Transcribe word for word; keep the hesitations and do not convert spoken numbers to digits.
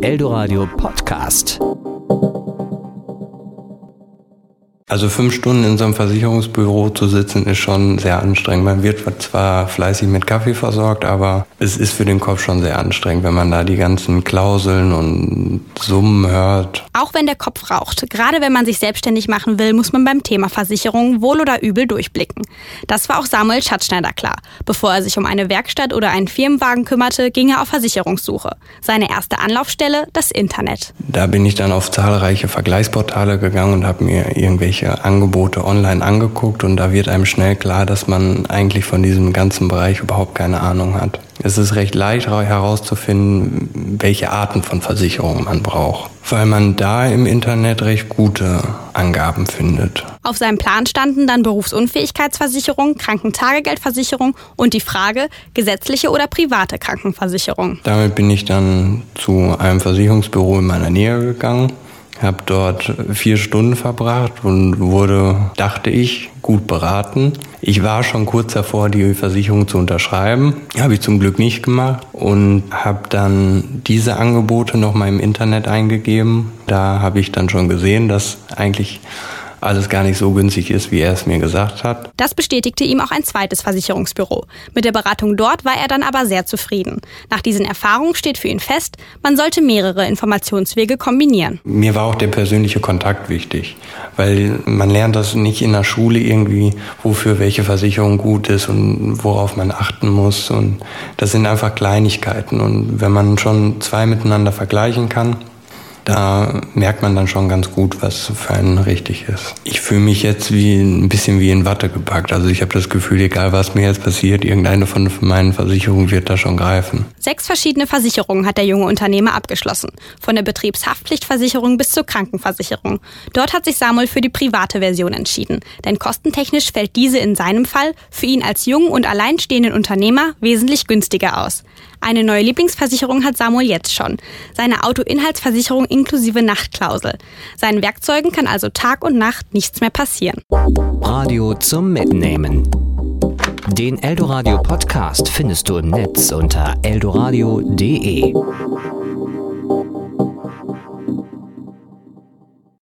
Eldoradio Podcast. Also fünf Stunden in so einem Versicherungsbüro zu sitzen, ist schon sehr anstrengend. Man wird zwar fleißig mit Kaffee versorgt, aber es ist für den Kopf schon sehr anstrengend, wenn man da die ganzen Klauseln und Summen hört. Auch wenn der Kopf raucht. Gerade wenn man sich selbstständig machen will, muss man beim Thema Versicherung wohl oder übel durchblicken. Das war auch Samuel Schatzschneider klar. Bevor er sich um eine Werkstatt oder einen Firmenwagen kümmerte, ging er auf Versicherungssuche. Seine erste Anlaufstelle, das Internet. Da bin ich dann auf zahlreiche Vergleichsportale gegangen und habe mir irgendwelche Angebote online angeguckt, und da wird einem schnell klar, dass man eigentlich von diesem ganzen Bereich überhaupt keine Ahnung hat. Es ist recht leicht herauszufinden, welche Arten von Versicherungen man braucht, weil man da im Internet recht gute Angaben findet. Auf seinem Plan standen dann Berufsunfähigkeitsversicherung, Krankentagegeldversicherung und die Frage, gesetzliche oder private Krankenversicherung. Damit bin ich dann zu einem Versicherungsbüro in meiner Nähe gegangen, habe dort vier Stunden verbracht und wurde, dachte ich, gut beraten. Ich war schon kurz davor, die Versicherung zu unterschreiben. Habe ich zum Glück nicht gemacht und habe dann diese Angebote nochmal im Internet eingegeben. Da habe ich dann schon gesehen, dass eigentlich alles gar nicht so günstig ist, wie er es mir gesagt hat. Das bestätigte ihm auch ein zweites Versicherungsbüro. Mit der Beratung dort war er dann aber sehr zufrieden. Nach diesen Erfahrungen steht für ihn fest, man sollte mehrere Informationswege kombinieren. Mir war auch der persönliche Kontakt wichtig, weil man lernt das nicht in der Schule irgendwie, wofür welche Versicherung gut ist und worauf man achten muss. Und das sind einfach Kleinigkeiten. Und wenn man schon zwei miteinander vergleichen kann, da merkt man dann schon ganz gut, was für einen richtig ist. Ich fühle mich jetzt wie ein bisschen wie in Watte gepackt. Also ich habe das Gefühl, egal was mir jetzt passiert, irgendeine von meinen Versicherungen wird da schon greifen. Sechs verschiedene Versicherungen hat der junge Unternehmer abgeschlossen. Von der Betriebshaftpflichtversicherung bis zur Krankenversicherung. Dort hat sich Samuel für die private Version entschieden. Denn kostentechnisch fällt diese in seinem Fall für ihn als jungen und alleinstehenden Unternehmer wesentlich günstiger aus. Eine neue Lieblingsversicherung hat Samuel jetzt schon. Seine Autoinhaltsversicherung inklusive Nachtklausel. Seinen Werkzeugen kann also Tag und Nacht nichts mehr passieren. Radio zum Mitnehmen. Den Eldoradio Podcast findest du im Netz unter eldoradio punkt de.